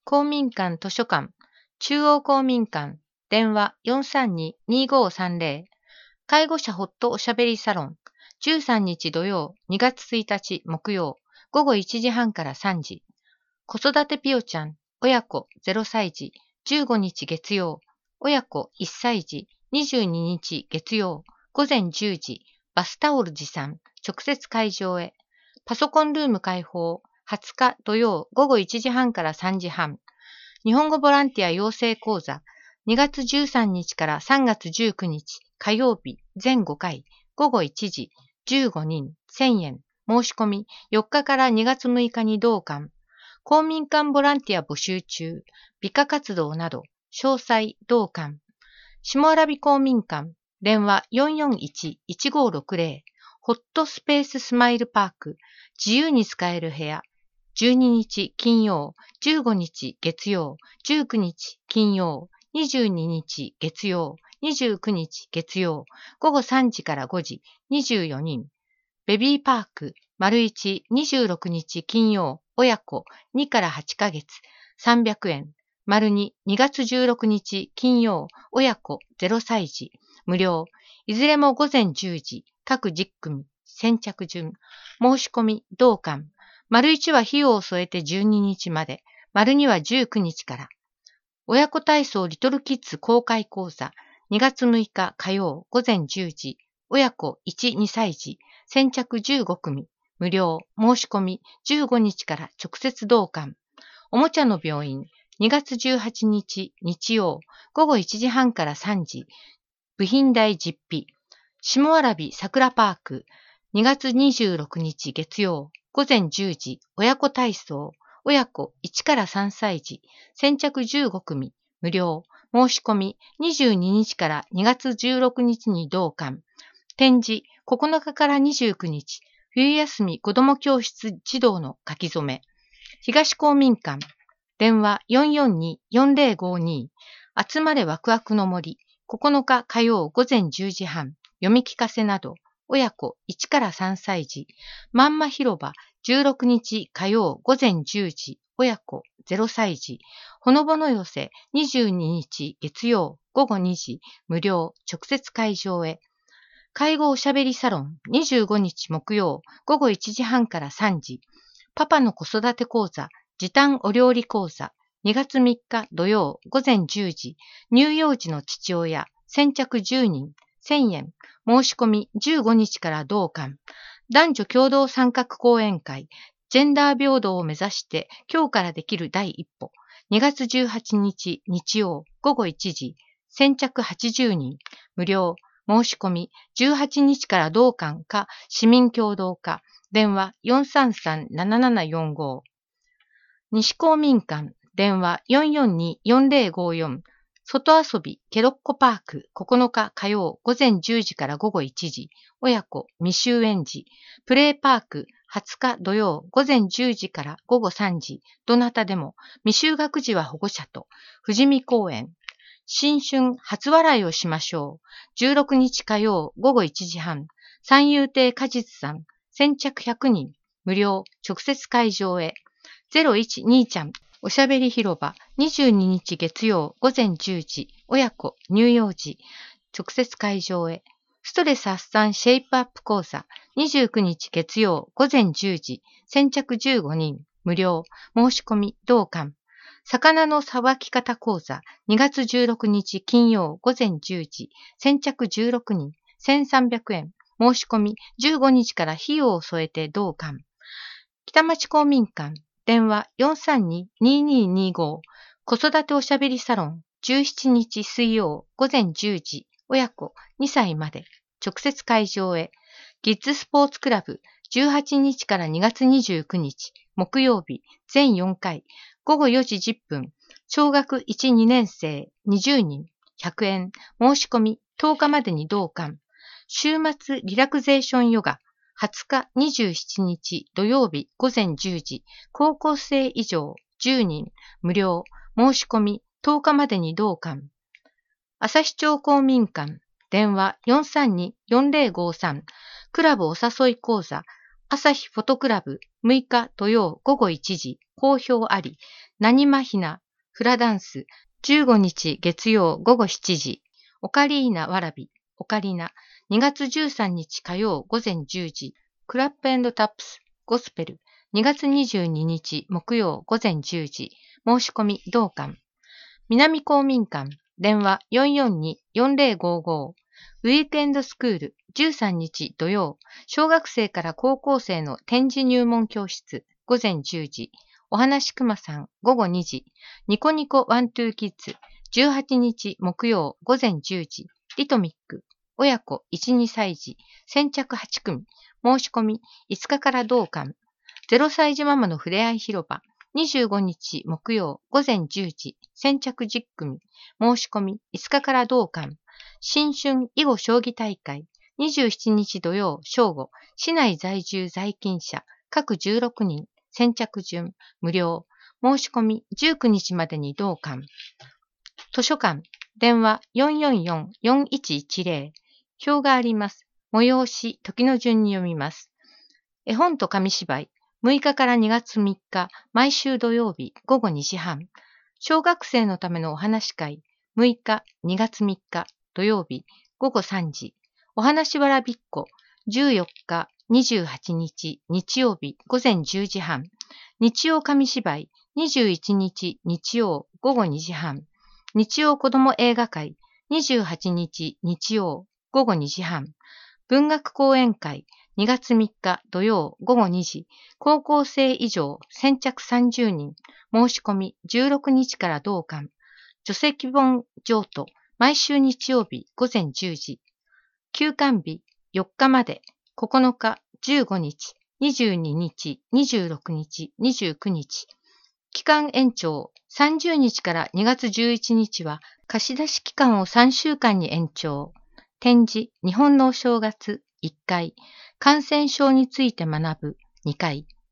公民館図書館、中央公民館、電話432-2530、介護者ほっとおしゃべりサロン、13日土曜、2月1日木曜、午後1時半から3時、子育てぴよちゃん、親子0歳児、15日月曜、親子1歳児、22日月曜、午前10時、バスタオル持参、直接会場へ。パソコンルーム開放、20日土曜午後1時半から3時半。日本語ボランティア養成講座、2月13日から3月19日、火曜日、全5回、午後1時、15人、1000円、申し込み、4日から2月6日に同館。公民館ボランティア募集中、美化活動など、詳細、同館。下蕨公民館、電話441-1560、ホットスペーススマイルパーク、自由に使える部屋、12日金曜、15日月曜、19日金曜、22日月曜、29日月曜、午後3時から5時、24人。ベビーパーク、丸1、26日金曜、親子2から8ヶ月、300円。丸2、2月16日金曜、親子0歳児、無料。いずれも午前10時、各10組、先着順。申し込み、同館。丸1は費用を添えて12日まで、丸2は19日から。親子体操リトルキッズ公開講座、2月6日火曜午前10時、親子1、2歳児、先着15組、無料、申し込み15日から直接同館。おもちゃの病院、2月18日日曜、午後1時半から3時、部品代実費。下蕨桜パーク、2月26日月曜、午前10時、親子体操、親子1から3歳児、先着15組、無料、申し込み22日から2月16日に同館。展示、9日から29日、冬休み子ども教室児童の書き初め。東公民館、電話442-4052、集まれワクワクの森、9日火曜午前10時半、読み聞かせなど、親子1から3歳児、まんま広場16日火曜午前10時、親子0歳児、ほのぼの寄せ22日月曜午後2時、無料、直接会場へ。介護おしゃべりサロン25日木曜午後1時半から3時、パパの子育て講座、時短お料理講座、2月3日土曜午前10時、乳幼児の父親、先着10人、1000円、申し込み15日から同館。男女共同参画講演会、ジェンダー平等を目指して今日からできる第一歩。2月18日日曜午後1時、先着80人、無料、申し込み18日から同館か市民共同化、電話433-7745。西公民館、電話442-4054。外遊びケロッコパーク9日火曜午前10時から午後1時、親子未就園児、プレイパーク20日土曜午前10時から午後3時、どなたでも未就学児は保護者と、富士見公園、新春初笑いをしましょう。16日火曜午後1時半、三遊亭果実さん、先着100人、無料、直接会場へ。012ちゃん、おしゃべり広場、22日月曜午前10時、親子乳幼児、直接会場へ。ストレス発散シェイプアップ講座、29日月曜午前10時、先着15人、無料、申し込み同館。魚のさばき方講座、2月16日金曜午前10時、先着16人、1300円、申し込み15日から費用を添えて同館。北町公民館、電話432-2225、子育ておしゃべりサロン、17日水曜午前10時、親子2歳まで、直接会場へ。キッズスポーツクラブ、18日から2月29日、木曜日、全4回、午後4時10分、小学1、2年生20人、100円、申し込み10日までに同館。週末リラクゼーションヨガ、20日27日土曜日午前10時、高校生以上10人、無料、申し込み10日までに同館。旭町公民館、電話432-4053、クラブお誘い講座、朝日フォトクラブ6日土曜午後1時、好評あり、 ナニマヒナ、フラダンス、15日月曜午後7時。オカリーナわらび、オカリナ、2月13日火曜午前10時。クラップタップス、ゴスペル、2月22日木曜午前10時。申し込み同館。南公民館、電話442-4055。ウィークエンドスクール、13日土曜。小学生から高校生の展示入門教室、午前10時。おはなしくまさん、午後2時。ニコニコワントゥーキッズ、18日木曜午前10時。リトミック、親子1、2歳児、先着8組。申し込み5日から同館。0歳児ママのふれあい広場、25日木曜午前10時。先着10組。申し込み5日から同館。新春囲碁将棋大会、27日土曜正午。市内在住在勤者、各16人。先着順、無料。申し込み19日までに同館。図書館、電話444-4110。表があります。催し、時の順に読みます。絵本と紙芝居、6日から2月3日、毎週土曜日午後2時半。小学生のためのお話会、6日、2月3日、土曜日午後3時。お話わらびっこ、14日、28日、日曜日午前10時半。日曜紙芝居、21日、日曜午後2時半。日曜子ども映画会、28日、日曜午後2時半。文学講演会、2月3日土曜午後2時。高校生以上、先着30人。申し込み16日から同館。除籍本譲渡、毎週日曜日午前10時。休館日4日まで、9日、15日、22日、26日、29日。期間延長、30日から2月11日は、貸し出し期間を3週間に延長。展示、日本のお正月1回。感染症について学ぶ2回。